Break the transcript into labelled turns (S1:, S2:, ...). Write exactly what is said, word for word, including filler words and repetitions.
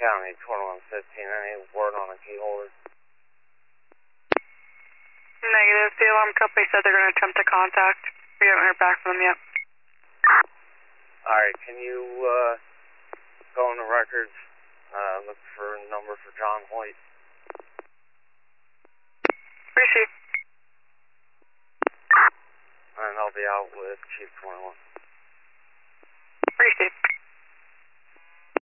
S1: County, twenty-one fifteen, any word on a key holder?
S2: Negative. The alarm company said they're going to attempt to contact. We haven't heard back from them yet.
S1: Alright, can you uh, go in the records, uh, look for a number for John Hoyt?
S2: Receive.
S1: And I'll be out with Chief twenty-one.
S2: Receive.